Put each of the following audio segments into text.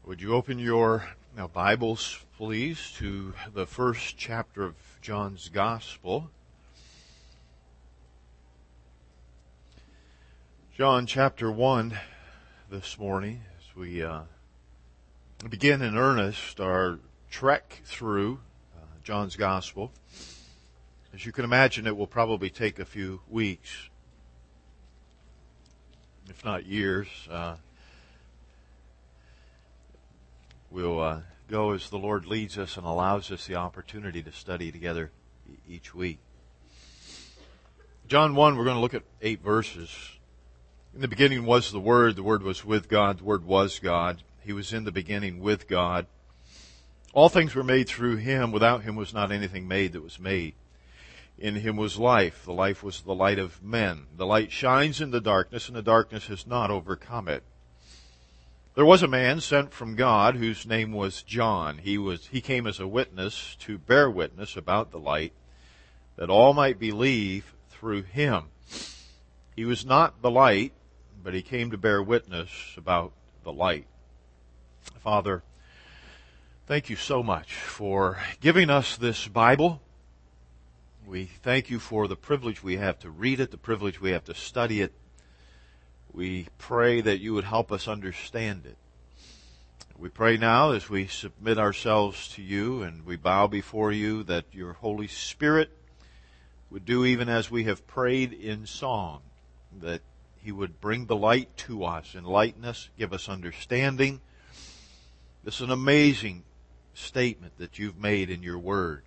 Would you open your Bibles, please, to the first chapter of John's Gospel. John chapter 1 this morning, as we begin in earnest our trek through John's Gospel. As you can imagine, it will probably take a few weeks, if not years. We'll go as the Lord leads us and allows us the opportunity to study together each week. John 1, we're going to look at 8 verses. In the beginning was the Word was with God, the Word was God. He was in the beginning with God. All things were made through Him. Without Him was not anything made that was made. In Him was life. The life was the light of men. The light shines in the darkness, and the darkness has not overcome it. There was a man sent from God whose name was John. He came as a witness to bear witness about the light, that all might believe through him. He was not the light, but he came to bear witness about the light. Father, thank you so much for giving us this Bible. We thank you for the privilege we have to read it, the privilege we have to study it. We pray that you would help us understand it. We pray now as we submit ourselves to you and we bow before you that your Holy Spirit would do even as we have prayed in song, that He would bring the light to us, enlighten us, give us understanding. This is an amazing statement that you've made in your Word.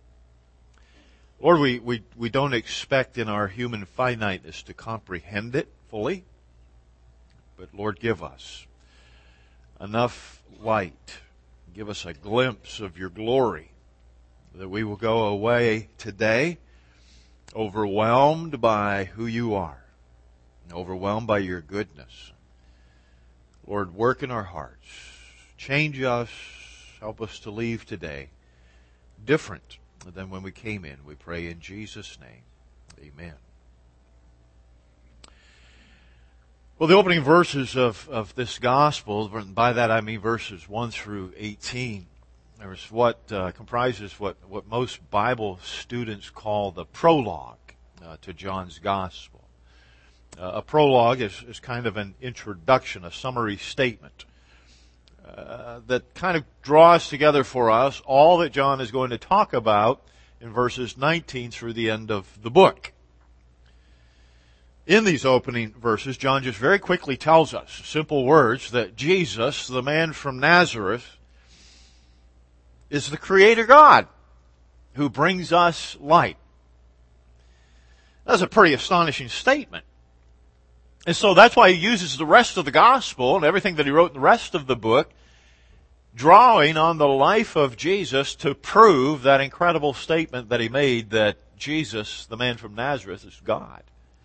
Lord, we don't expect in our human finiteness to comprehend it fully. But Lord, give us enough light. Give us a glimpse of your glory that we will go away today overwhelmed by who you are, overwhelmed by your goodness. Lord, work in our hearts. Change us. Help us to leave today different than when we came in. We pray in Jesus' name. Amen. Well, the opening verses of this gospel, by that I mean verses 1 through 18, there's what comprises what most Bible students call the prologue to John's gospel. A prologue is kind of an introduction, a summary statement that kind of draws together for us all that John is going to talk about in verses 19 through the end of the book. In these opening verses, John just very quickly tells us, simple words, that Jesus, the man from Nazareth, is the Creator God who brings us light. That's a pretty astonishing statement. And so that's why he uses the rest of the gospel and everything that he wrote in the rest of the book, drawing on the life of Jesus to prove that incredible statement that he made that Jesus, the man from Nazareth, is God.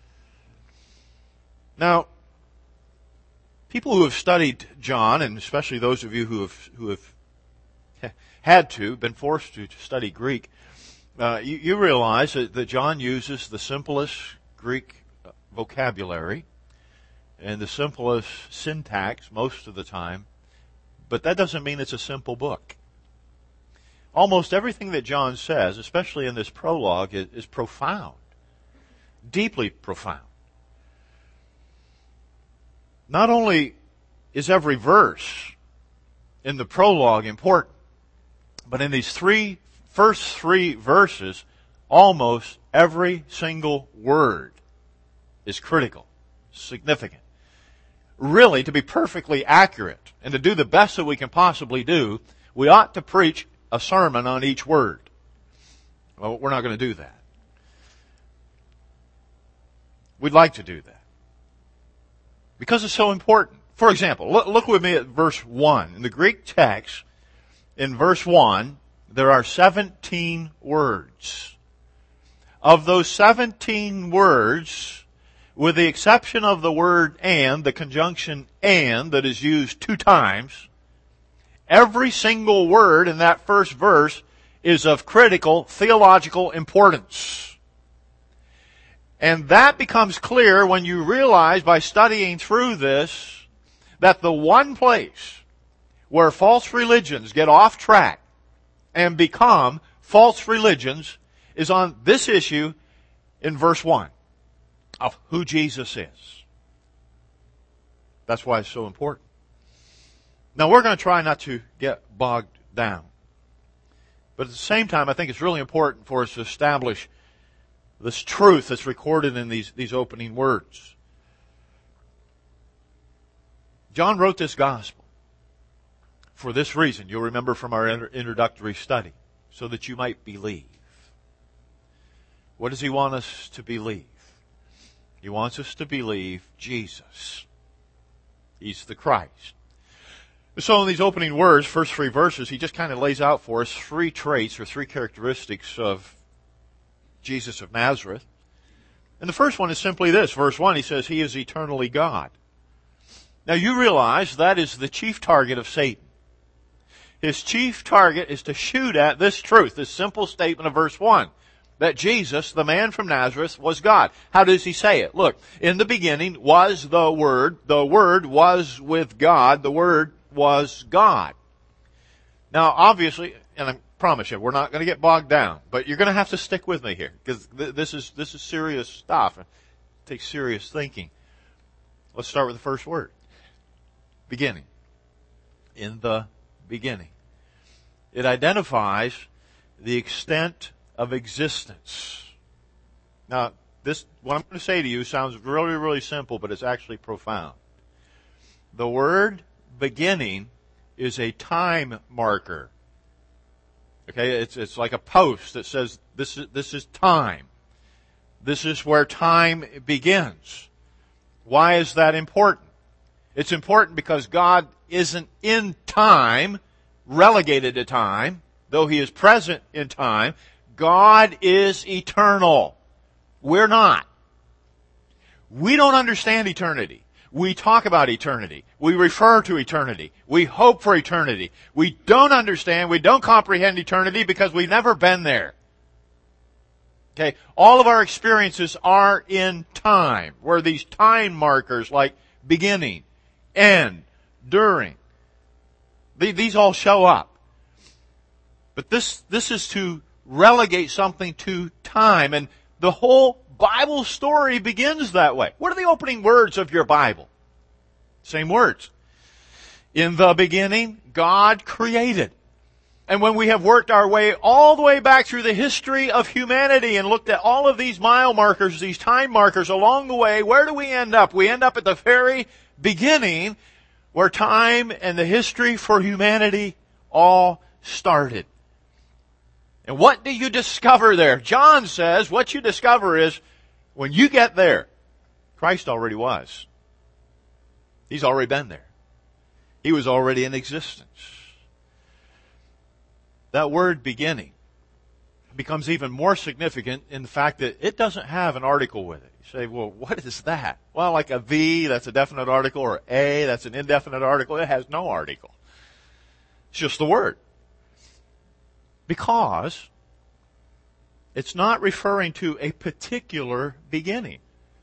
Now, people who have studied John, and especially those of you who have been forced to study Greek, you realize that John uses the simplest Greek vocabulary and the simplest syntax most of the time, but that doesn't mean it's a simple book. Almost everything that John says, especially in this prologue, is profound, deeply profound. Not only is every verse in the prologue important, but in these first three verses, almost every single word is critical, significant. Really, to be perfectly accurate and to do the best that we can possibly do, we ought to preach a sermon on each word. Well, we're not going to do that. We'd like to do that, because it's so important. For example, look with me at verse 1. In the Greek text, in verse 1, there are 17 words. Of those 17 words, with the exception of the word and, the conjunction and that is used 2 times, every single word in that first verse is of critical theological importance. And that becomes clear when you realize by studying through this that the one place where false religions get off track and become false religions is on this issue in verse 1 of who Jesus is. That's why it's so important. Now we're going to try not to get bogged down. But at the same time, I think it's really important for us to establish this truth that's recorded in these opening words. John wrote this gospel for this reason. You'll remember from our introductory study. So that you might believe. What does he want us to believe? He wants us to believe Jesus. He's the Christ. So in these opening words, first 3 verses, he just kind of lays out for us 3 traits or 3 characteristics of Jesus of Nazareth. And the first one is simply this. Verse 1, he says, He is eternally God. Now you realize that is the chief target of Satan. His chief target is to shoot at this truth, this simple statement of verse 1, that Jesus, the man from Nazareth, was God. How does he say it? Look, in the beginning was the Word was with God, the Word was God. Now obviously, and I promise you, we're not going to get bogged down, but you're going to have to stick with me here, because this is serious stuff. It takes serious thinking. Let's start with the first word. Beginning. In the beginning. It identifies the extent of existence. Now, what I'm going to say to you sounds really, really simple, but it's actually profound. The word beginning is a time marker. Okay, it's like a post that says this is time. This is where time begins. Why is that important? It's important because God isn't in time, relegated to time, though He is present in time. God is eternal. We're not. We don't understand eternity. We talk about eternity. We refer to eternity. We hope for eternity. We don't understand, we don't comprehend eternity because we've never been there. Okay, all of our experiences are in time, where these time markers like beginning, end, during, these all show up. But this is to relegate something to time, and the whole Bible story begins that way. What are the opening words of your Bible? Same words. In the beginning, God created. And when we have worked our way all the way back through the history of humanity and looked at all of these mile markers, these time markers along the way, where do we end up? We end up at the very beginning, where time and the history for humanity all started. And what do you discover there? John says what you discover is when you get there, Christ already was. He's already been there. He was already in existence. That word beginning becomes even more significant in the fact that it doesn't have an article with it. You say, well, what is that? Well, like a V, that's a definite article, or A, that's an indefinite article. It has no article. It's just the word. Because it's not referring to a particular beginning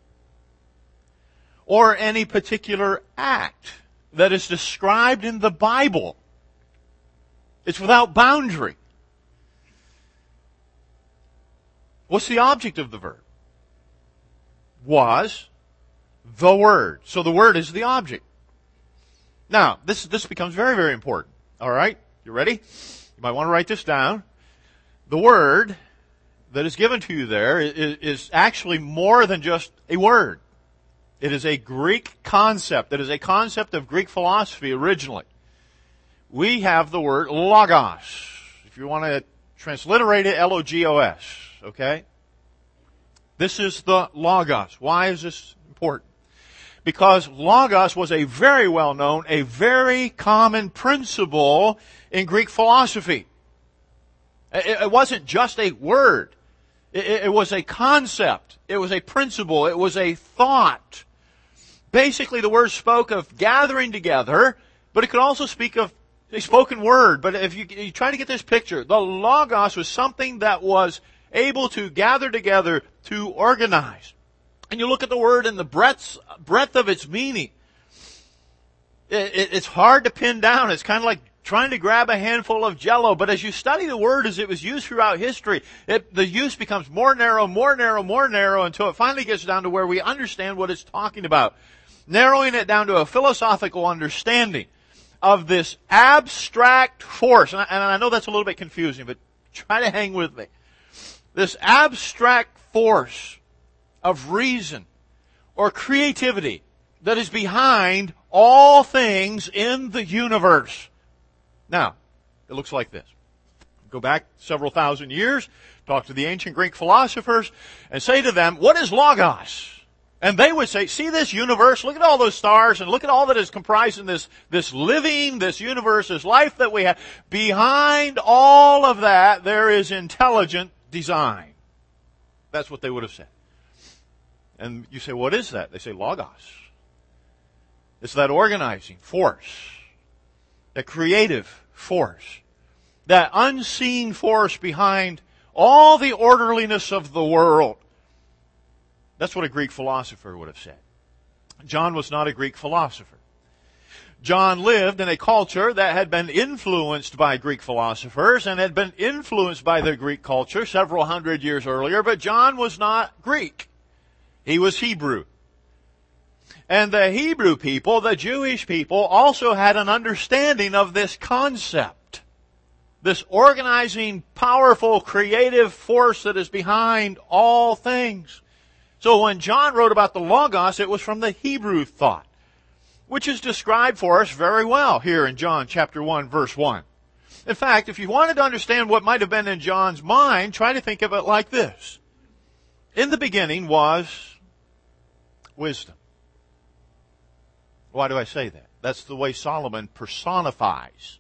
or any particular act that is described in the Bible. It's without boundary. What's the object of the verb? Was the Word. So the Word is the object. Now, this becomes very, very important. All right? You ready? You might want to write this down. The word that is given to you there is actually more than just a word. It is a Greek concept. It is a concept of Greek philosophy originally. We have the word logos. If you want to transliterate it, Logos. Okay? This is the logos. Why is this important? Because logos was a very well-known, a very common principle in Greek philosophy. It wasn't just a word. It was a concept. It was a principle. It was a thought. Basically, the word spoke of gathering together, but it could also speak of a spoken word. But if you try to get this picture, the logos was something that was able to gather together, to organize. And you look at the word and the breadth of its meaning. It's hard to pin down. It's kind of like trying to grab a handful of Jell-O. But as you study the Word as it was used throughout history, the use becomes more narrow, more narrow, more narrow until it finally gets down to where we understand what it's talking about. Narrowing it down to a philosophical understanding of this abstract force. And I know that's a little bit confusing, but try to hang with me. This abstract force of reason or creativity that is behind all things in the universe. Now, it looks like this. Go back several thousand years, talk to the ancient Greek philosophers, and say to them, what is logos? And they would say, see this universe, look at all those stars, and look at all that is comprised in this living, this universe, this life that we have. Behind all of that, there is intelligent design. That's what they would have said. And you say, what is that? They say, logos. It's that organizing force, that creative force, that unseen force behind all the orderliness of the world. That's what a Greek philosopher would have said. John was not a Greek philosopher. John lived in a culture that had been influenced by Greek philosophers and had been influenced by the Greek culture several hundred years earlier, but John was not Greek. He was Hebrew. And the Hebrew people, the Jewish people, also had an understanding of this concept. This organizing, powerful, creative force that is behind all things. So when John wrote about the Logos, it was from the Hebrew thought, which is described for us very well here in John chapter 1, verse 1. In fact, if you wanted to understand what might have been in John's mind, try to think of it like this. In the beginning was wisdom. Why do I say that? That's the way Solomon personifies.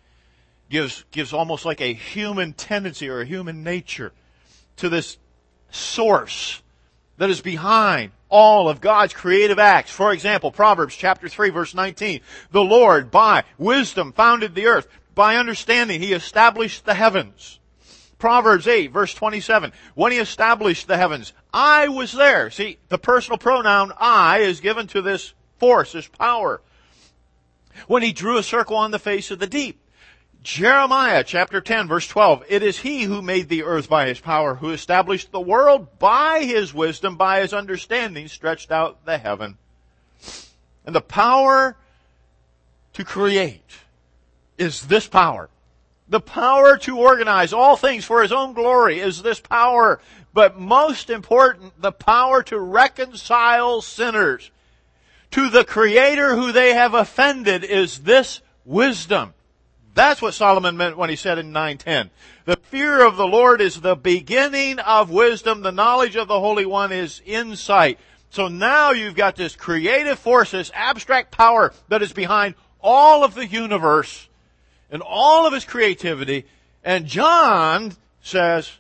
Gives almost like a human tendency or a human nature to this source that is behind all of God's creative acts. For example, Proverbs chapter 3 verse 19. The Lord by wisdom founded the earth. By understanding He established the heavens. Proverbs 8 verse 27. When He established the heavens, I was there. See, the personal pronoun I is given to this force, this power. When He drew a circle on the face of the deep. Jeremiah chapter 10 verse 12. It is He who made the earth by His power, who established the world by His wisdom, by His understanding, stretched out the heaven. And the power to create is this power. The power to organize all things for His own glory is this power. But most important, the power to reconcile sinners to the Creator who they have offended is this wisdom. That's what Solomon meant when he said in 9:10. The fear of the Lord is the beginning of wisdom. The knowledge of the Holy One is insight. So now you've got this creative force, this abstract power that is behind all of the universe and all of His creativity. And John says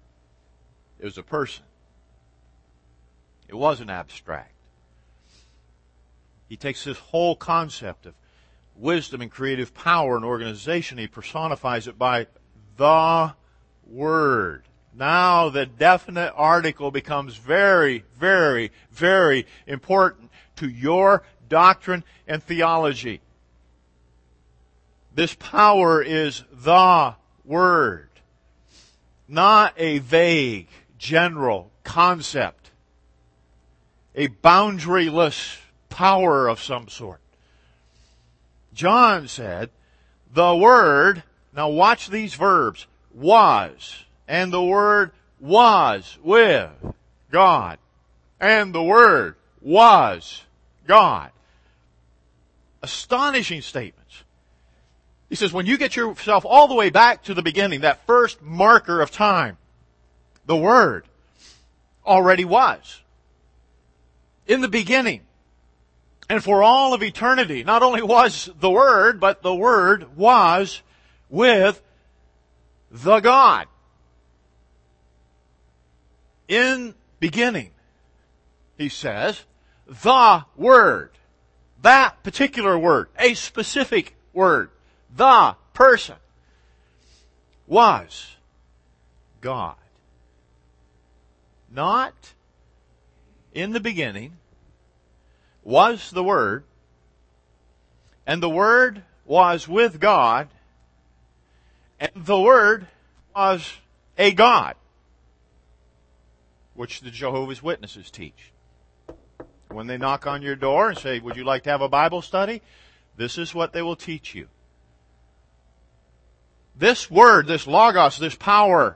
it was a person. It wasn't abstract. He takes this whole concept of wisdom and creative power and organization. He personifies it by the Word. Now the definite article becomes very, very, very important to your doctrine and theology. This power is the Word, not a vague, general concept, a boundaryless power of some sort. John said, the Word, now watch these verbs, was, and the Word was with God, and the Word was God. Astonishing statements. He says, when you get yourself all the way back to the beginning, that first marker of time, the Word already was. In the beginning. And for all of eternity, not only was the Word, but the Word was with the God. In beginning, he says, the Word. That particular word, a specific word, the person, was God. Not in the beginning was the Word, And the Word was with God, and the Word was a God, which the Jehovah's Witnesses teach. When they knock on your door and say, would you like to have a Bible study? This is what they will teach you. This Word, this Logos, this power,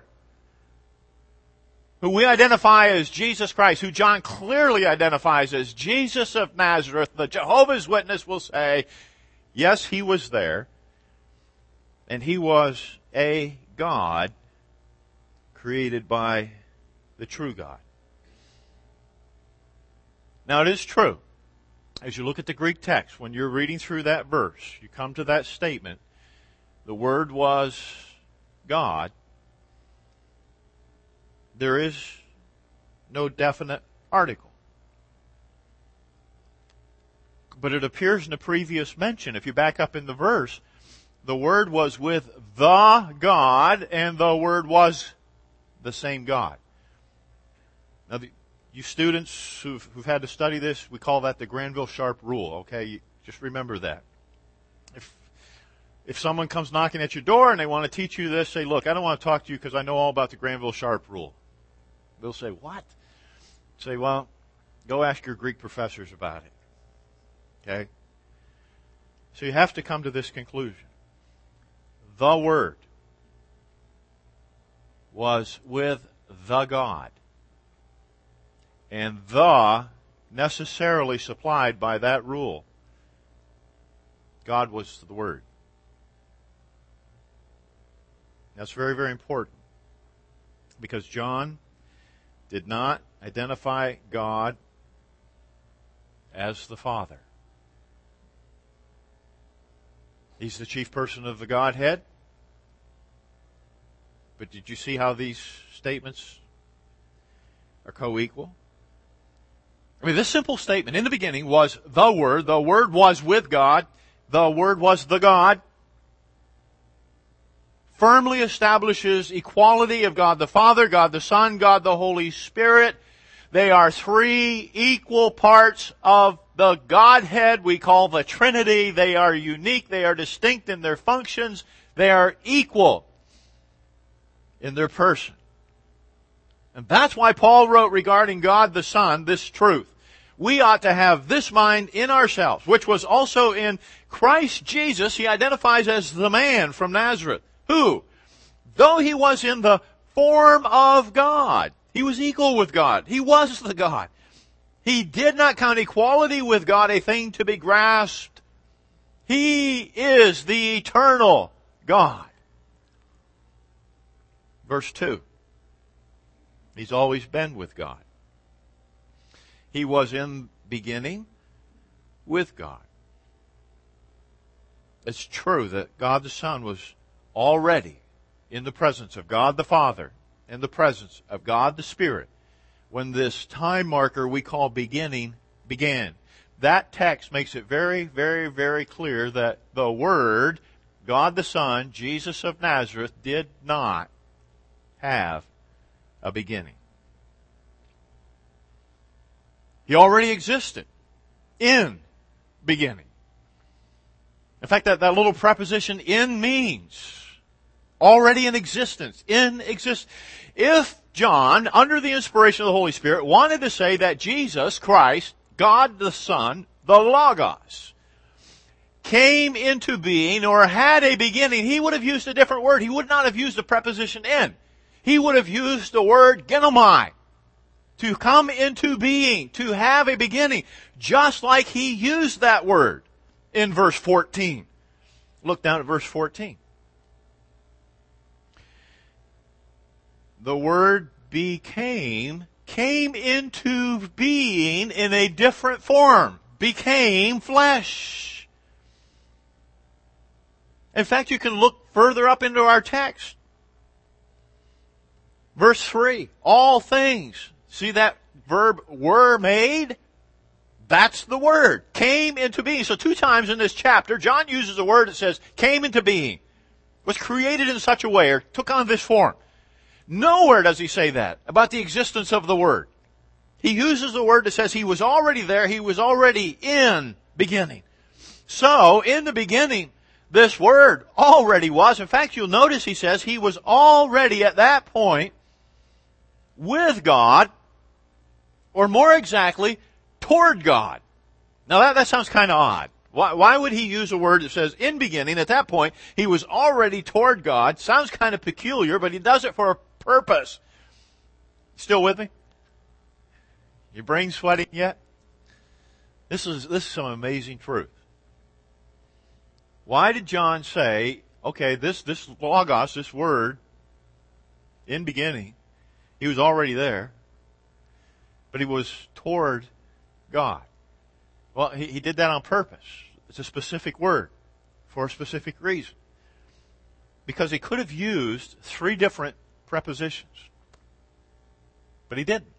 who we identify as Jesus Christ, who John clearly identifies as Jesus of Nazareth, the Jehovah's Witness will say, yes, He was there, and He was a God created by the true God. Now it is true, as you look at the Greek text, when you're reading through that verse, you come to that statement, the Word was God. There is no definite article. But it appears in the previous mention, if you back up in the verse, the Word was with the God, and the Word was the same God. Now, you students who've had to study this, we call that the Granville-Sharp rule, okay? Just remember that. If someone comes knocking at your door and they want to teach you this, say, look, I don't want to talk to you because I know all about the Granville-Sharp rule. They'll say, what? Say, well, go ask your Greek professors about it. Okay? So you have to come to this conclusion. The Word was with the God. And the necessarily supplied by that rule. God was the Word. That's very, very important. Because John did not identify God as the Father. He's the chief person of the Godhead. But did you see how these statements are co-equal? I mean, this simple statement, in the beginning was the Word was with God, the Word was the God, firmly establishes equality of God the Father, God the Son, God the Holy Spirit. They are three equal parts of the Godhead we call the Trinity. They are unique, they are distinct in their functions, they are equal in their person. And that's why Paul wrote regarding God the Son this truth. We ought to have this mind in ourselves, which was also in Christ Jesus. He identifies as the man from Nazareth, who, though he was in the form of God, he was equal with God. He was the God. He did not count equality with God a thing to be grasped. He is the eternal God. Verse 2. He's always been with God. He was in beginning with God. It's true that God the Son was already in the presence of God the Father, in the presence of God the Spirit, when this time marker we call beginning began. That text makes it very, very, very clear that the Word, God the Son, Jesus of Nazareth, did not have a beginning. He already existed in beginning. In fact, that little preposition in means already in existence, in exist. If John, under the inspiration of the Holy Spirit, wanted to say that Jesus Christ, God the Son, the Logos, came into being or had a beginning, he would have used a different word. He would not have used the preposition in. He would have used the word genomai, to come into being, to have a beginning, just like he used that word in verse 14. Look down at verse 14. The Word came into being in a different form, became flesh. In fact, you can look further up into our text. Verse 3, all things. See that verb, were made? That's the Word. Came into being. So 2 times in this chapter, John uses a word that says, came into being. Was created in such a way, or took on this form. Nowhere does he say that about the existence of the Word. He uses the word that says he was already there, he was already in beginning. So, in the beginning, this Word already was. In fact, you'll notice he says he was already at that point with God, or more exactly, toward God. Now that sounds kind of odd. Why would he use a word that says in beginning? At that point, he was already toward God. Sounds kind of peculiar, but he does it for a purpose. Still with me? Your brain sweating yet? This is some amazing truth. Why did John say, okay, this logos, this word, in beginning, he was already there, but he was toward God? Well, he did that on purpose. It's a specific word for a specific reason. Because he could have used 3 different prepositions. But he didn't.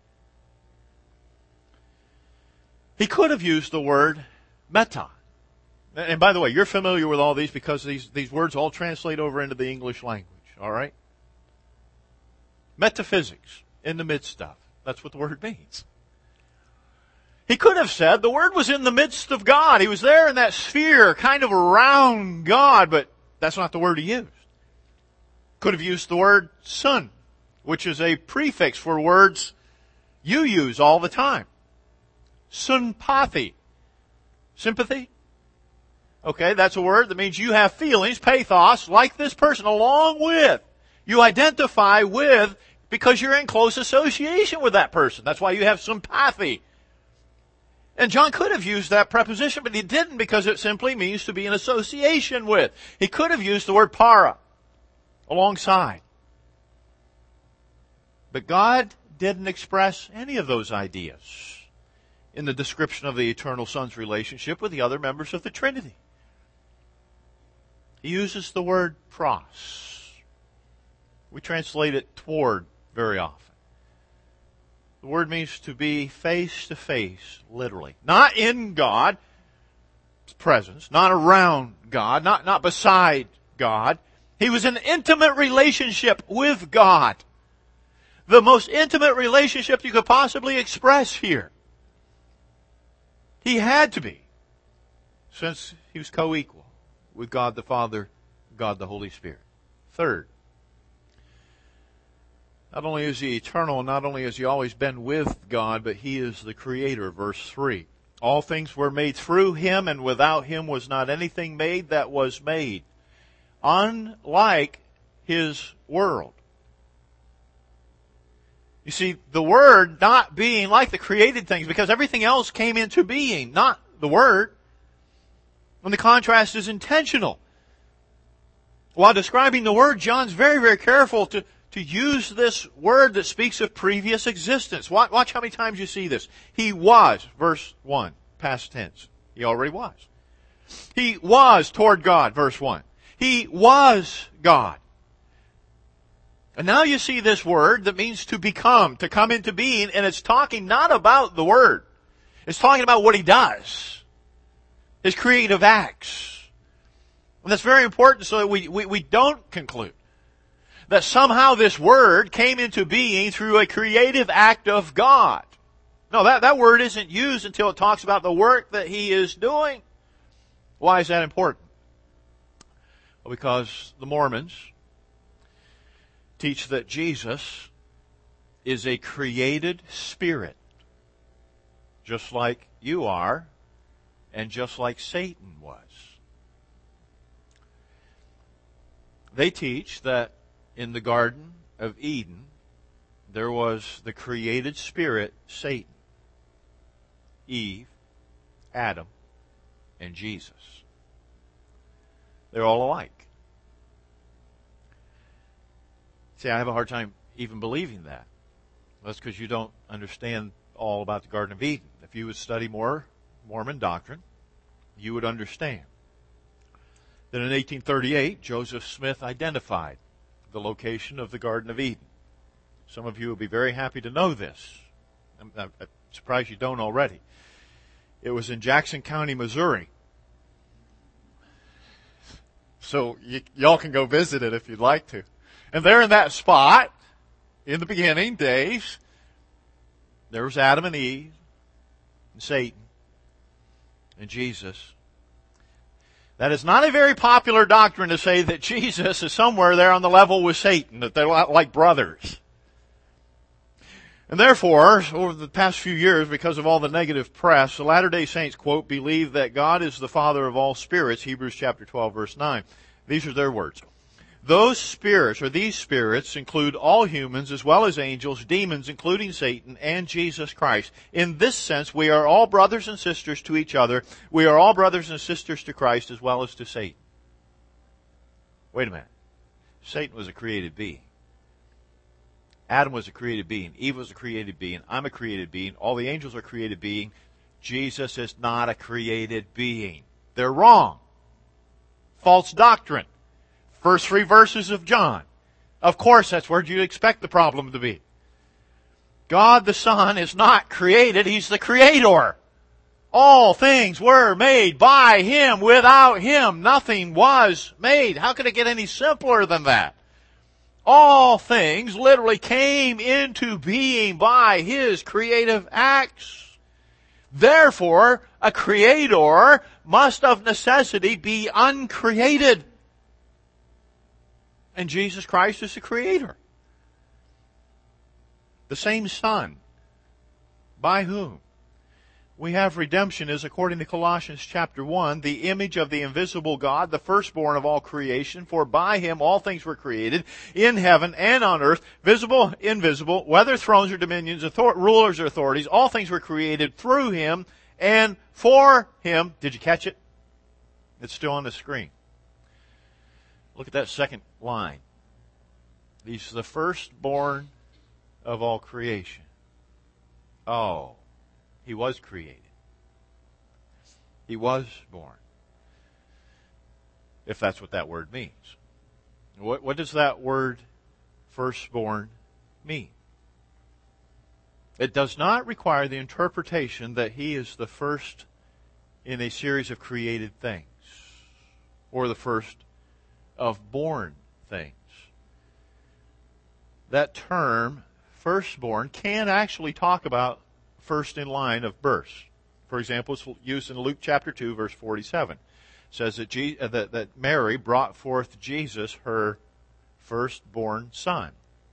He could have used the word meta. And by the way, you're familiar with all these because these words all translate over into the English language. All right? Metaphysics, in the midst of. That's what the word means. He could have said the Word was in the midst of God. He was there in that sphere, kind of around God, but that's not the word he used. Could have used the word son, which is a prefix for words you use all the time. Sympathy. Sympathy? Okay, that's a word that means you have feelings, pathos, like this person, along with. You identify with because you're in close association with that person. That's why you have sympathy. And John could have used that preposition, but he didn't because it simply means to be in association with. He could have used the word para, alongside. But God didn't express any of those ideas in the description of the eternal Son's relationship with the other members of the Trinity. He uses the word pros. We translate it toward very often. The word means to be face to face, literally. Not in God's presence, not around God, not beside God. He was in an intimate relationship with God. The most intimate relationship you could possibly express here. He had to be, since he was co-equal with God the Father, God the Holy Spirit. Third, not only is he eternal, not only has he always been with God, but he is the Creator, verse 3. All things were made through him, and without him was not anything made that was made. Unlike his world. You see, the Word not being like the created things, because everything else came into being, not the Word. And the contrast is intentional. While describing the Word, John's very, very careful to use this word that speaks of previous existence. Watch how many times you see this. He was, verse 1, past tense. He already was. He was toward God, verse 1. He was God. And now you see this word that means to become, to come into being, and it's talking not about the Word. It's talking about what he does. His creative acts. And that's very important so that we don't conclude that somehow this word came into being through a creative act of God. No, that word isn't used until it talks about the work that he is doing. Why is that important? Well, because the Mormons teach that Jesus is a created spirit, just like you are, and just like Satan was. They teach that in the Garden of Eden, there was the created spirit, Satan, Eve, Adam, and Jesus. They're all alike. See, I have a hard time even believing that. That's because you don't understand all about the Garden of Eden. If you would study more Mormon doctrine, you would understand. Then in 1838, Joseph Smith identified the location of the Garden of Eden. Some of you will be very happy to know this. I'm surprised you don't already. It was in Jackson County, Missouri. So y'all can go visit it if you'd like to. And there in that spot, in the beginning days, there was Adam and Eve, and Satan, and Jesus. That is not a very popular doctrine to say that Jesus is somewhere there on the level with Satan, that they're like brothers. And therefore, over the past few years, because of all the negative press, the Latter-day Saints, quote, believe that God is the Father of all spirits, Hebrews chapter 12, verse 9. These are their words. Those spirits, or these spirits, include all humans as well as angels, demons, including Satan, and Jesus Christ. In this sense, we are all brothers and sisters to each other. We are all brothers and sisters to Christ as well as to Satan. Wait a minute. Satan was a created being. Adam was a created being. Eve was a created being. I'm a created being. All the angels are created being. Jesus is not a created being. They're wrong. False doctrine. First 3 verses of John. Of course, that's where you'd expect the problem to be. God the Son is not created. He's the Creator. All things were made by Him. Without Him, nothing was made. How could it get any simpler than that? All things literally came into being by His creative acts. Therefore, a Creator must of necessity be uncreated. And Jesus Christ is the Creator. The same Son. By whom we have redemption is, according to Colossians chapter 1, the image of the invisible God, the firstborn of all creation. For by Him all things were created, in heaven and on earth, visible, invisible, whether thrones or dominions, rulers or authorities. All things were created through Him and for Him. Did you catch it? It's still on the screen. Look at that second line. He's the firstborn of all creation. Oh, He was created. He was born. If that's what that word means. What does that word firstborn mean? It does not require the interpretation that He is the first in a series of created things, or the first of born things. That term, firstborn, can actually talk about first in line of birth. For example, it's used in Luke chapter 2, verse 47. It says that Mary brought forth Jesus, her firstborn son.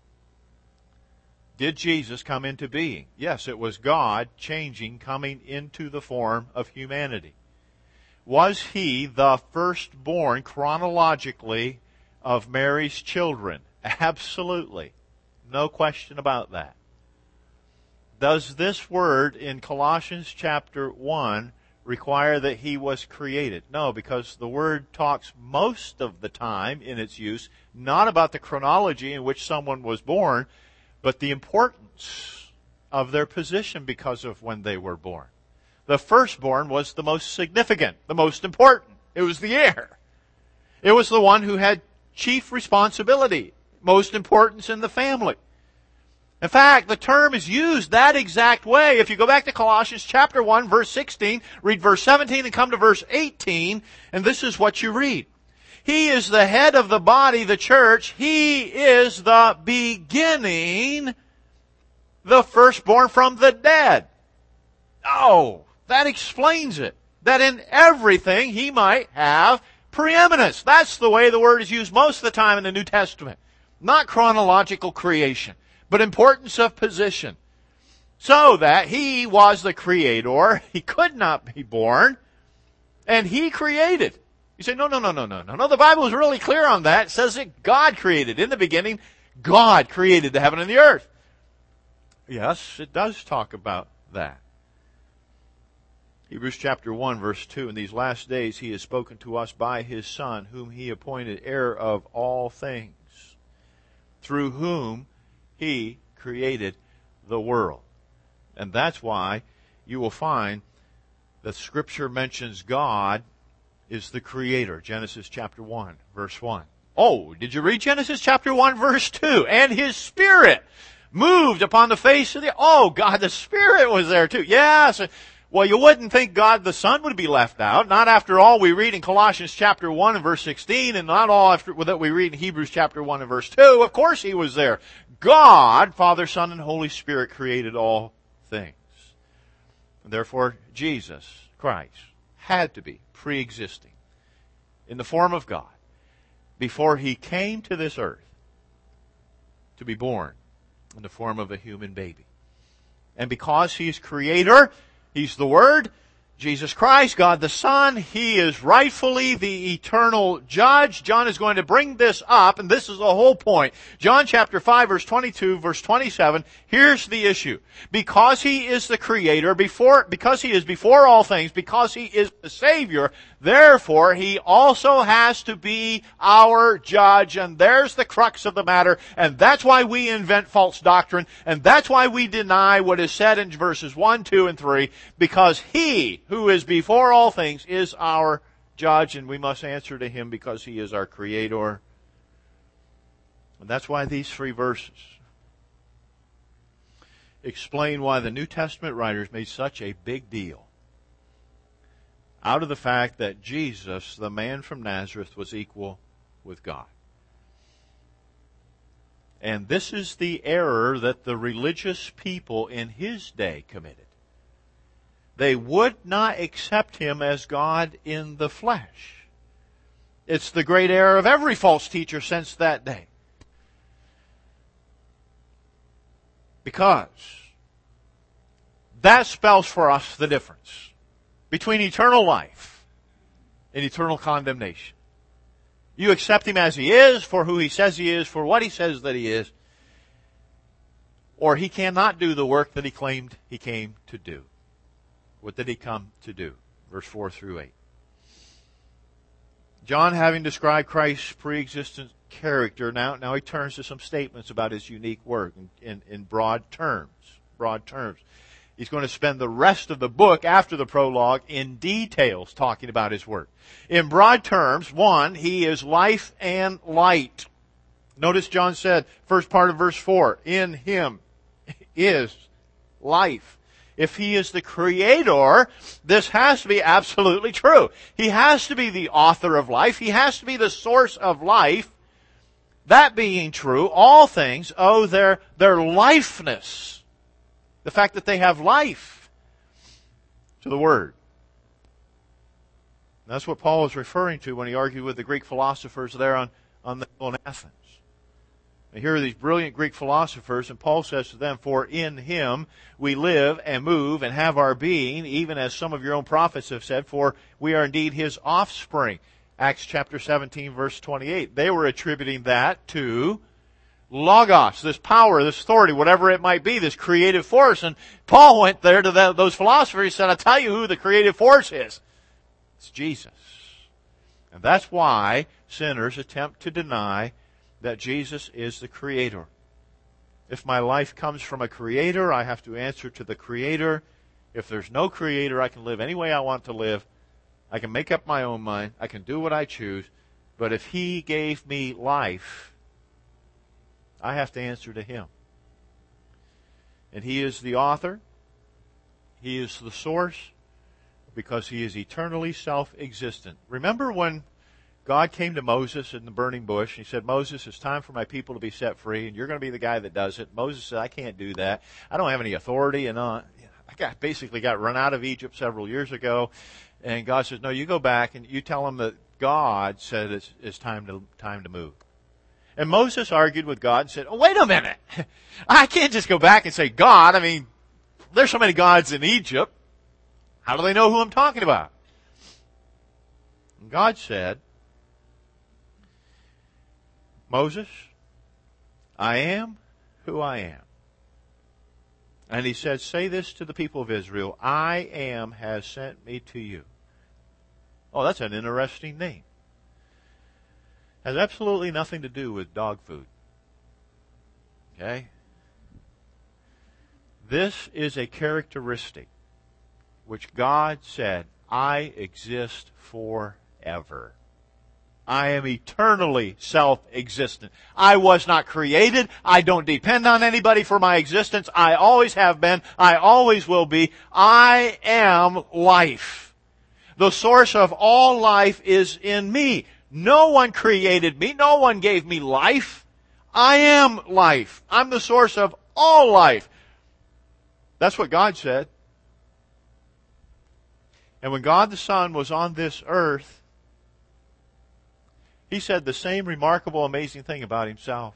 Did Jesus come into being? Yes, it was God changing, coming into the form of humanity. Was He the firstborn chronologically of Mary's children? Absolutely. No question about that. Does this word in Colossians chapter 1 require that He was created? No, because the word talks most of the time in its use not about the chronology in which someone was born, but the importance of their position because of when they were born. The firstborn was the most significant, the most important. It was the heir. It was the one who had chief responsibility, most importance in the family. In fact, the term is used that exact way. If you go back to Colossians chapter 1, verse 16, read verse 17 and come to verse 18, and this is what you read. He is the head of the body, the church. He is the beginning, the firstborn from the dead. Oh, that explains it. That in everything He might have preeminence. That's the way the word is used most of the time in the New Testament. Not chronological creation, but importance of position. So that He was the Creator. He could not be born. And He created. You say, no. The Bible is really clear on that. It says that God created. In the beginning, God created the heaven and the earth. Yes, it does talk about that. Hebrews chapter 1, verse 2, in these last days He has spoken to us by His Son, whom He appointed heir of all things, through whom He created the world. And that's why you will find that Scripture mentions God is the Creator. Genesis chapter 1, verse 1. Oh, did you read Genesis chapter 1, verse 2? And His Spirit moved upon the face of the... Oh, God, the Spirit was there too. Yes. Well, you wouldn't think God the Son would be left out. Not after all we read in Colossians chapter 1 and verse 16, and not all after that we read in Hebrews chapter 1 and verse 2. Of course He was there. God, Father, Son, and Holy Spirit created all things. And therefore, Jesus Christ had to be pre-existing. in the form of God, before He came to this earth to be born in the form of a human baby. And because He's Creator, He's the Word, Jesus Christ, God the Son, He is rightfully the eternal judge. John is going to bring this up, and this is the whole point. John chapter 5, verse 22, verse 27, here's the issue. Because He is the Creator, because He is before all things, because He is the Savior, therefore He also has to be our judge, and there's the crux of the matter, and that's why we invent false doctrine, and that's why we deny what is said in verses 1, 2, and 3, because He, who is before all things, is our judge, and we must answer to Him because He is our Creator. And that's why these 3 verses explain why the New Testament writers made such a big deal out of the fact that Jesus, the man from Nazareth, was equal with God. And this is the error that the religious people in His day committed. They would not accept Him as God in the flesh. It's the great error of every false teacher since that day. Because that spells for us the difference between eternal life and eternal condemnation. You accept Him as He is, for who He says He is, for what He says that He is, or He cannot do the work that He claimed He came to do. What did He come to do? Verse 4 through 8. John, having described Christ's pre-existent character, now he turns to some statements about His unique work in broad terms. Broad terms. He's going to spend the rest of the book after the prologue in details talking about His work. In broad terms, 1, He is life and light. Notice John said, first part of verse 4, in Him is life. If He is the Creator, this has to be absolutely true. He has to be the author of life. He has to be the source of life. That being true, all things owe their lifeness, the fact that they have life, to the Word. That's what Paul is referring to when he argued with the Greek philosophers there on the hill in Athens. And here are these brilliant Greek philosophers, and Paul says to them, for in Him we live and move and have our being, even as some of your own prophets have said, for we are indeed His offspring. Acts chapter 17, verse 28. They were attributing that to Logos, this power, this authority, whatever it might be, this creative force. And Paul went there to those philosophers. He said, I'll tell you who the creative force is. It's Jesus. And that's why sinners attempt to deny that Jesus is the Creator. If my life comes from a Creator, I have to answer to the Creator. If there's no Creator, I can live any way I want to live. I can make up my own mind. I can do what I choose. But if He gave me life, I have to answer to Him. And He is the author. He is the source, because He is eternally self-existent. Remember when God came to Moses in the burning bush. He said, Moses, it's time for my people to be set free, and you're going to be the guy that does it. Moses said, I can't do that. I don't have any authority. And I basically got run out of Egypt several years ago. And God says, no, you go back and you tell them that God said it's time to move. And Moses argued with God and said, oh, wait a minute. I can't just go back and say, God, I mean, there's so many gods in Egypt. How do they know who I'm talking about? And God said, Moses, I am who I am. And He said, say this to the people of Israel, I am has sent me to you. Oh, that's an interesting name. Has absolutely nothing to do with dog food. Okay? This is a characteristic which God said, I exist forever. I am eternally self-existent. I was not created. I don't depend on anybody for my existence. I always have been. I always will be. I am life. The source of all life is in me. No one created me. No one gave me life. I am life. I'm the source of all life. That's what God said. And when God the Son was on this earth, He said the same remarkable, amazing thing about himself.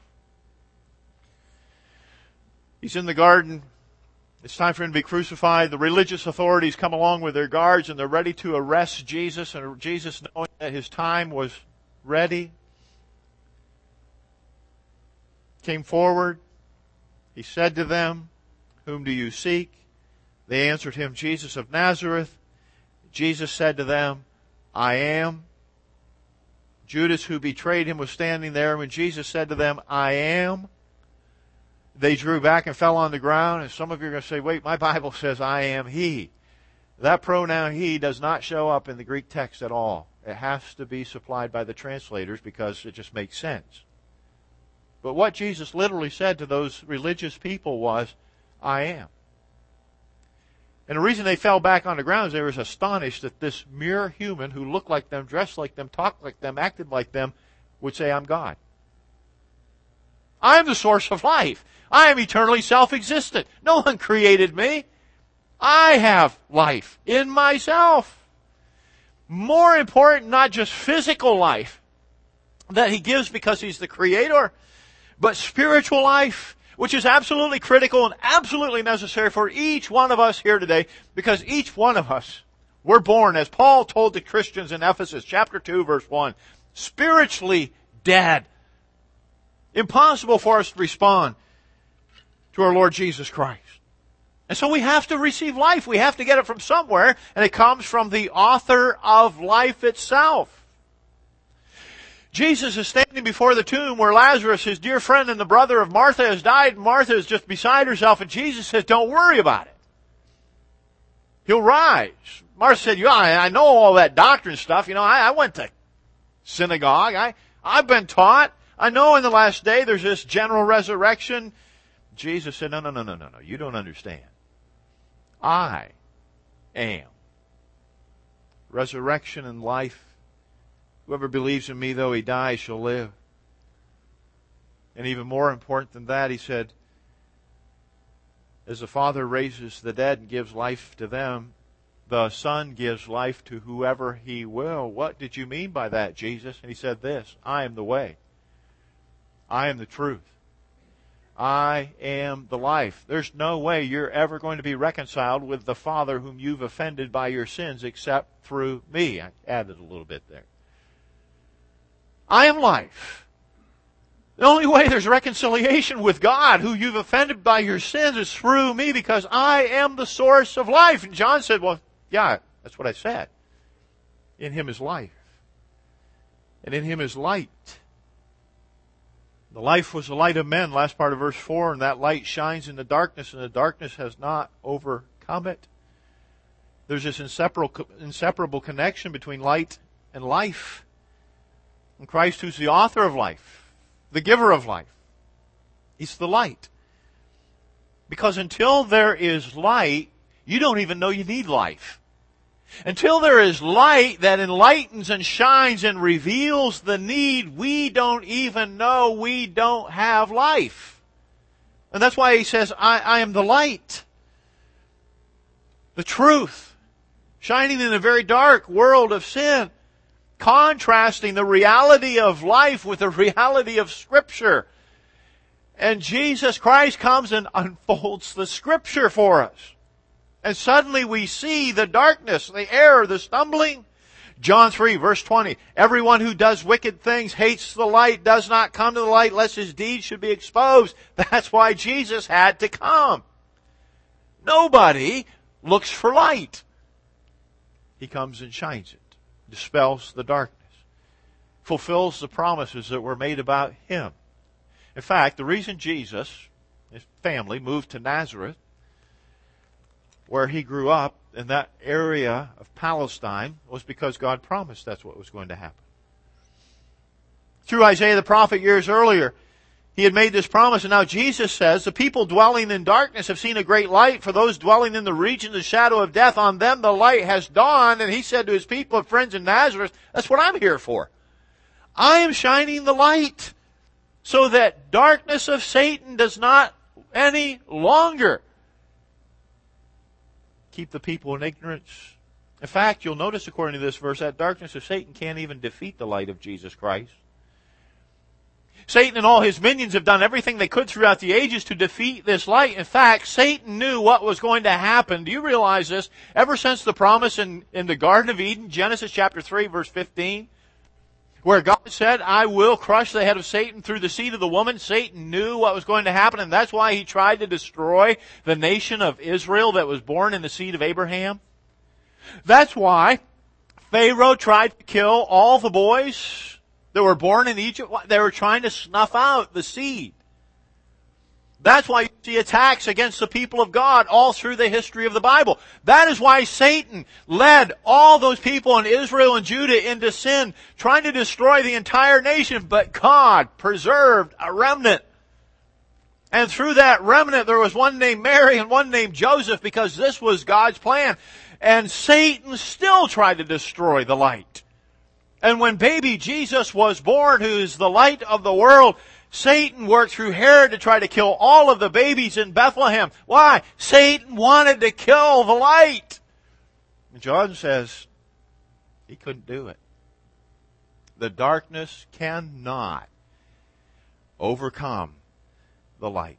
He's in the garden. It's time for him to be crucified. The religious authorities come along with their guards and they're ready to arrest Jesus. And Jesus, knowing that his time was ready, came forward. He said to them, "Whom do you seek?" They answered him, "Jesus of Nazareth." Jesus said to them, "I am." Judas, who betrayed him, was standing there. When Jesus said to them, "I am," they drew back and fell on the ground. And some of you are going to say, wait, my Bible says, "I am he." That pronoun he does not show up in the Greek text at all. It has to be supplied by the translators because it just makes sense. But what Jesus literally said to those religious people was, "I am." And the reason they fell back on the ground is they were astonished that this mere human who looked like them, dressed like them, talked like them, acted like them, would say, "I'm God. I am the source of life. I am eternally self-existent. No one created me. I have life in myself." More important, not just physical life that he gives because he's the creator, but spiritual life, which is absolutely critical and absolutely necessary for each one of us here today, because each one of us, we're born, as Paul told the Christians in Ephesus, chapter 2, verse 1, spiritually dead. Impossible for us to respond to our Lord Jesus Christ. And so we have to receive life. We have to get it from somewhere, and it comes from the author of life itself. Jesus is standing before the tomb where Lazarus, his dear friend and the brother of Martha, has died, and Martha is just beside herself, and Jesus says, "Don't worry about it. He'll rise." Martha said, "Yeah, I know all that doctrine stuff. I went to synagogue. I've been taught. I know in the last day there's this general resurrection." Jesus said, No. You don't understand. I am resurrection and life. Whoever believes in me, though he die, shall live. And even more important than that, he said, as the Father raises the dead and gives life to them, the Son gives life to whoever he will. What did you mean by that, Jesus? And he said this, "I am the way. I am the truth. I am the life." There's no way you're ever going to be reconciled with the Father whom you've offended by your sins except through me. I added a little bit there. I am life. The only way there's reconciliation with God, who you've offended by your sins, is through me, because I am the source of life. And John said, well, yeah, that's what I said. In him is life. And in him is light. The life was the light of men, last part of verse 4, and that light shines in the darkness, and the darkness has not overcome it. There's this inseparable connection between light and life. And Christ, who's the author of life, the giver of life, he's the light. Because until there is light, you don't even know you need life. Until there is light that enlightens and shines and reveals the need, we don't even know we don't have life. And that's why he says, I am the light. The truth. Shining in a very dark world of sin. Contrasting the reality of life with the reality of Scripture. And Jesus Christ comes and unfolds the Scripture for us. And suddenly we see the darkness, the error, the stumbling. John 3, verse 20. Everyone who does wicked things hates the light, does not come to the light, lest his deeds should be exposed. That's why Jesus had to come. Nobody looks for light. He comes and shines it. Dispels the darkness. Fulfills the promises that were made about him. In fact, the reason Jesus, his family, moved to Nazareth, where he grew up in that area of Palestine, was because God promised that's what was going to happen. Through Isaiah the prophet years earlier, he had made this promise, and now Jesus says, the people dwelling in darkness have seen a great light. For those dwelling in the region of the shadow of death, on them the light has dawned. And he said to his people and friends in Nazareth, that's what I'm here for. I am shining the light so that darkness of Satan does not any longer keep the people in ignorance. In fact, you'll notice according to this verse, that darkness of Satan can't even defeat the light of Jesus Christ. Satan and all his minions have done everything they could throughout the ages to defeat this light. In fact, Satan knew what was going to happen. Do you realize this? Ever since the promise in the Garden of Eden, Genesis chapter 3, verse 15, where God said, I will crush the head of Satan through the seed of the woman, Satan knew what was going to happen, and that's why he tried to destroy the nation of Israel that was born in the seed of Abraham. That's why Pharaoh tried to kill all the boys that were born in Egypt. They were trying to snuff out the seed. That's why you see attacks against the people of God all through the history of the Bible. That is why Satan led all those people in Israel and Judah into sin, trying to destroy the entire nation, but God preserved a remnant. And through that remnant there was one named Mary and one named Joseph, because this was God's plan. And Satan still tried to destroy the light. And when baby Jesus was born, who is the light of the world, Satan worked through Herod to try to kill all of the babies in Bethlehem. Why? Satan wanted to kill the light. And John says he couldn't do it. The darkness cannot overcome the light.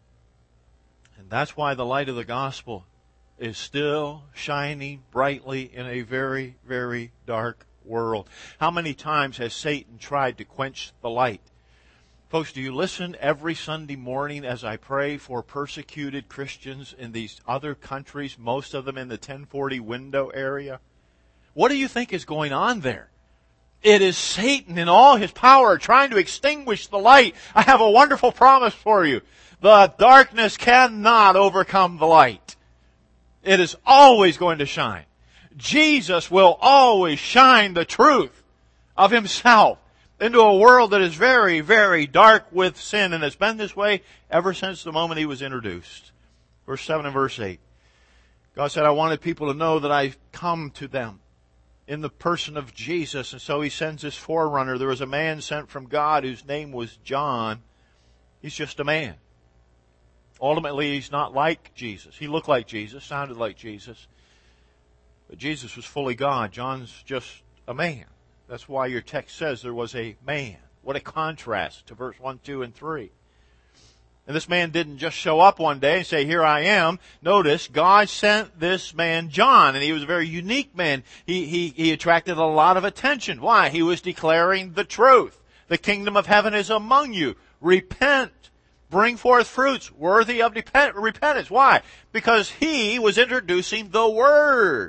And that's why the light of the gospel is still shining brightly in a very, very dark world. How many times has Satan tried to quench the light? Folks, do you listen every Sunday morning as I pray for persecuted Christians in these other countries, most of them in the 1040 window area? What do you think is going on there? It is Satan in all his power trying to extinguish the light. I have a wonderful promise for you. The darkness cannot overcome the light. It is always going to shine. Jesus will always shine the truth of himself into a world that is very, very dark with sin, and it's been this way ever since the moment he was introduced. Verse 7 and verse 8. God said, I wanted people to know that I've come to them in the person of Jesus, and so he sends his forerunner. There was a man sent from God whose name was John. He's just a man. Ultimately, he's not like Jesus. He looked like Jesus, sounded like Jesus, but Jesus was fully God. John's just a man. That's why your text says there was a man. What a contrast to verse 1, 2, and 3. And this man didn't just show up one day and say, here I am. Notice, God sent this man John, and he was a very unique man. He attracted a lot of attention. Why? He was declaring the truth. The kingdom of heaven is among you. Repent. Bring forth fruits worthy of repentance. Why? Because he was introducing the Word.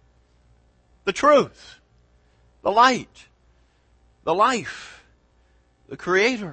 The truth. The light, the life, the Creator.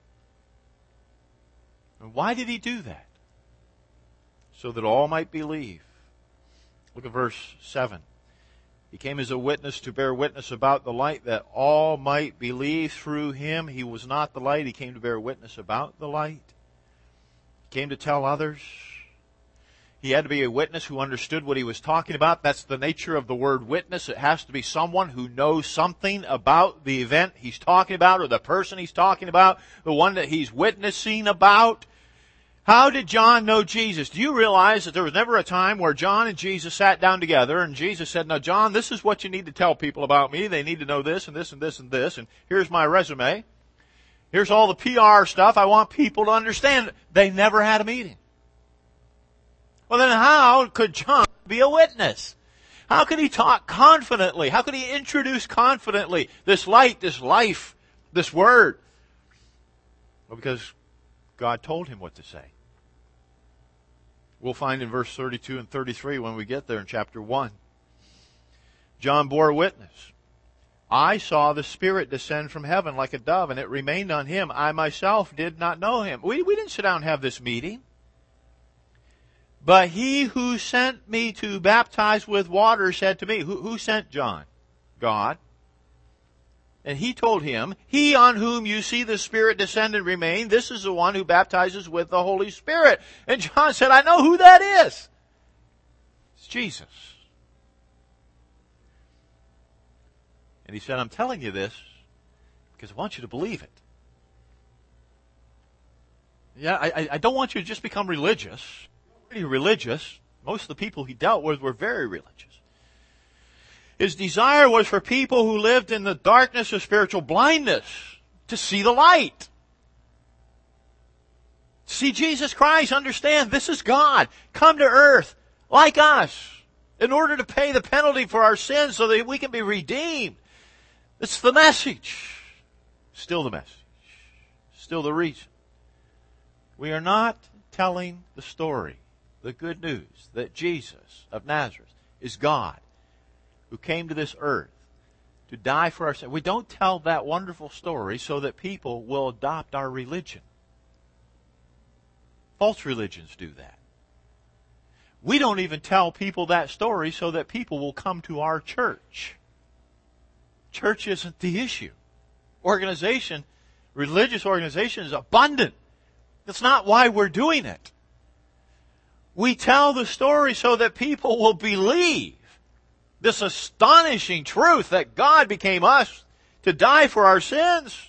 And why did he do that? So that all might believe. Look at verse 7. He came as a witness to bear witness about the light, that all might believe through him. He was not the light. He came to bear witness about the light. He came to tell others. He had to be a witness who understood what he was talking about. That's the nature of the word witness. It has to be someone who knows something about the event he's talking about, or the person he's talking about, the one that he's witnessing about. How did John know Jesus? Do you realize that there was never a time where John and Jesus sat down together and Jesus said, now John, this is what you need to tell people about me. They need to know this and this and this and this, and here's my resume. Here's all the PR stuff I want people to understand. They never had a meeting. Well, then how could John be a witness? How could he talk confidently? How could he introduce confidently this light, this life, this Word? Well, because God told him what to say. We'll find in verse 32 and 33 when we get there in chapter 1. John bore witness. I saw the Spirit descend from heaven like a dove, and it remained on him. I myself did not know him. We didn't sit down and have this meeting. But he who sent me to baptize with water said to me, who sent John? God. And he told him, he on whom you see the Spirit descend and remain, this is the one who baptizes with the Holy Spirit. And John said, I know who that is. It's Jesus. And he said, I'm telling you this because I want you to believe it. Yeah, I don't want you to just become religious. Pretty religious. Most of the people he dealt with were very religious. His desire was for people who lived in the darkness of spiritual blindness to see the light. See Jesus Christ, understand this is God, come to earth like us in order to pay the penalty for our sins so that we can be redeemed. It's the message. Still the message. Still the reason. We are not telling the story, the good news that Jesus of Nazareth is God who came to this earth to die for our sins. We don't tell that wonderful story so that people will adopt our religion. False religions do that. We don't even tell people that story so that people will come to our church. Church isn't the issue. Religious organization is abundant. That's not why we're doing it. We tell the story so that people will believe this astonishing truth that God became us to die for our sins.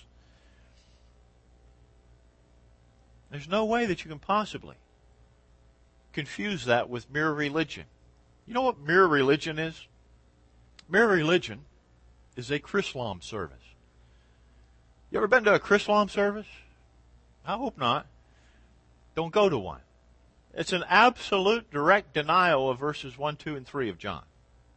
There's no way that you can possibly confuse that with mere religion. You know what mere religion is? Mere religion is a Chrislam service. You ever been to a Chrislam service? I hope not. Don't go to one. It's an absolute direct denial of verses 1, 2, and 3 of John.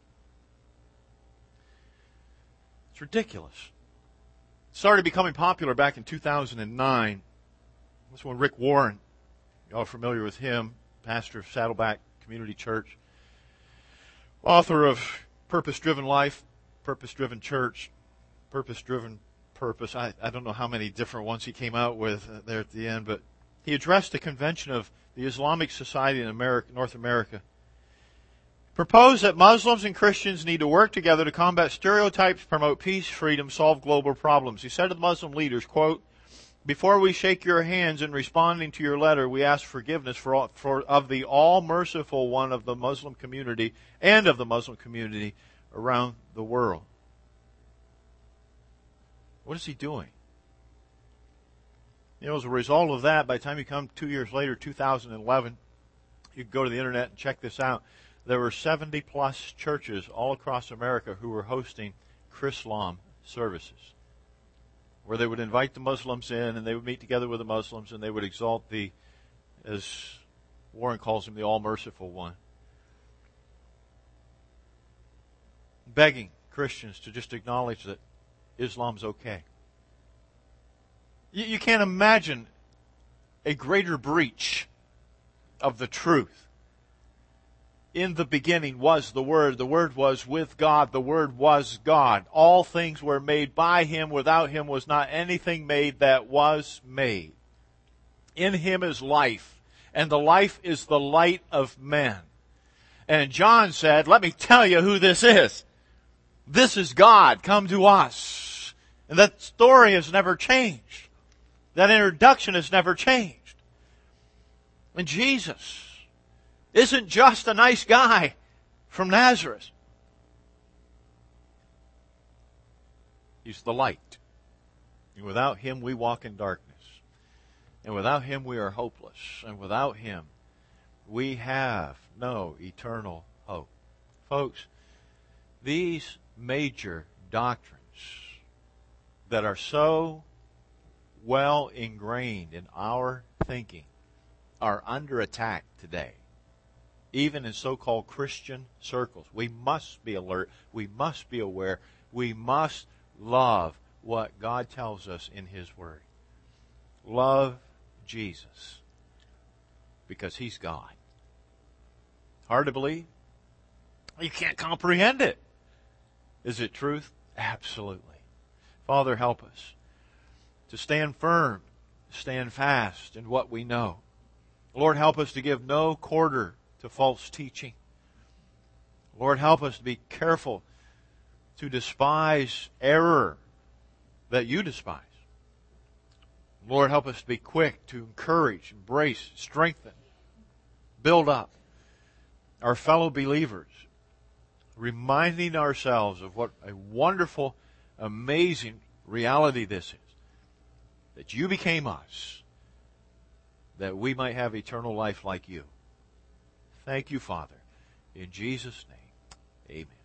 It's ridiculous. It started becoming popular back in 2009. That's when Rick Warren, you all are familiar with him, pastor of Saddleback Community Church, author of Purpose-Driven Life, Purpose-Driven Church, Purpose-Driven Purpose. I don't know how many different ones he came out with there at the end, but he addressed a convention of the Islamic Society in America, North America. Proposed that Muslims and Christians need to work together to combat stereotypes, promote peace, freedom, solve global problems. He said to the Muslim leaders, quote, "Before we shake your hands in responding to your letter, we ask forgiveness of the all-merciful one of the Muslim community and of the Muslim community around the world." What is he doing? You know, as a result of that, by the time you come 2 years later, 2011, you can go to the internet and check this out. There were 70-plus churches all across America who were hosting Chrislam services, where they would invite the Muslims in, and they would meet together with the Muslims, and they would exalt the, as Warren calls him, the all-merciful one, begging Christians to just acknowledge that Islam's okay. You can't imagine a greater breach of the truth. In the beginning was the Word was with God, the Word was God. All things were made by Him, without Him was not anything made that was made. In Him is life, and the life is the light of men. And John said, let me tell you who this is. This is God come to us. And that story has never changed. That introduction has never changed. And Jesus isn't just a nice guy from Nazareth. He's the light. And without Him we walk in darkness. And without Him we are hopeless. And without Him we have no eternal hope. Folks, these major doctrines that are so well ingrained in our thinking are under attack today. Even in so-called Christian circles. We must be alert. We must be aware. We must love what God tells us in His Word. Love Jesus because He's God. Hard to believe? You can't comprehend it. Is it truth? Absolutely. Father, help us to stand firm, stand fast in what we know. Lord, help us to give no quarter to false teaching. Lord, help us to be careful to despise error that You despise. Lord, help us to be quick to encourage, embrace, strengthen, build up our fellow believers, reminding ourselves of what a wonderful, amazing reality this is. That You became us, that we might have eternal life like You. Thank You, Father. In Jesus' name, amen.